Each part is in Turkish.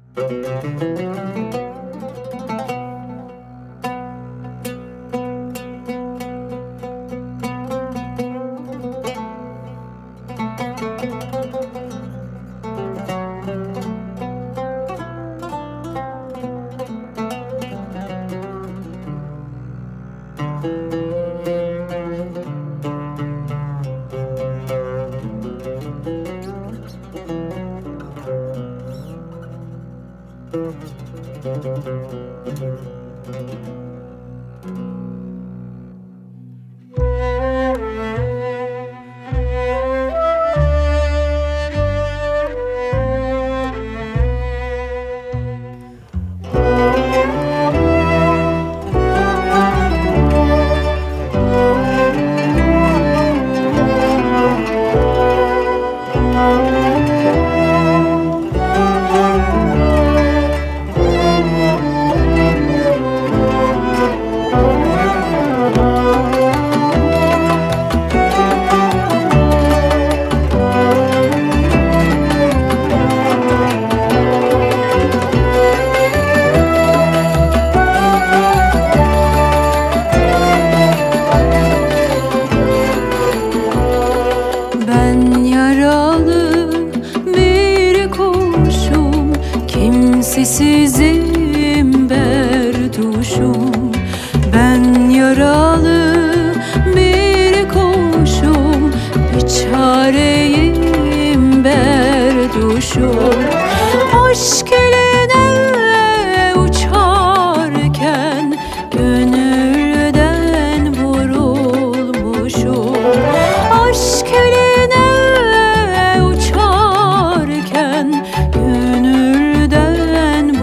Ben yaralı bir kuşum, kimsesizim berduşum. Ben yaralı bir kuşum, biçareyim berduşum. Aşk eline uçarken gönülden vurulmuşum. Aşk eline uçarken gönülden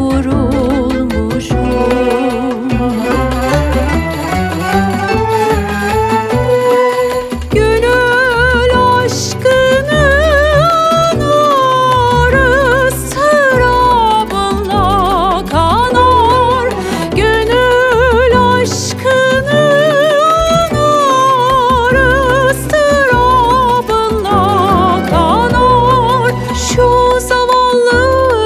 vurulmuşum. Gönül aşkının ağrı ıstırabınla kanar. Gönül aşkının ağrı ıstırabınla kanar. Şu zavallı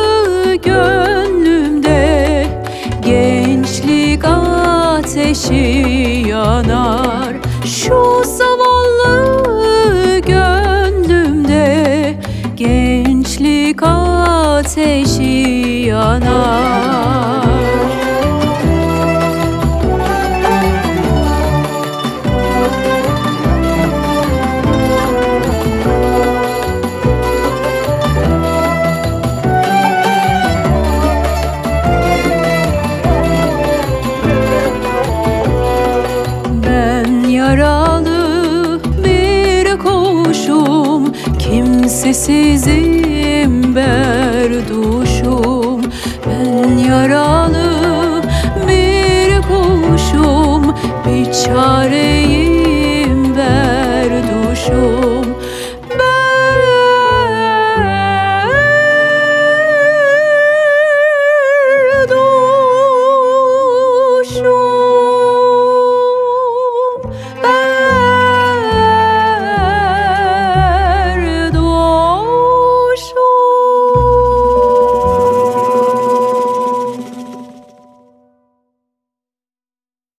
gönlümde gençlik ateşi yanar. Şu zavallı gönlümde gençlik ateşi yanar. Ben yaralı bir kuşum, kimsesizim berduşum. Ben yaralı bir kuşum, biçare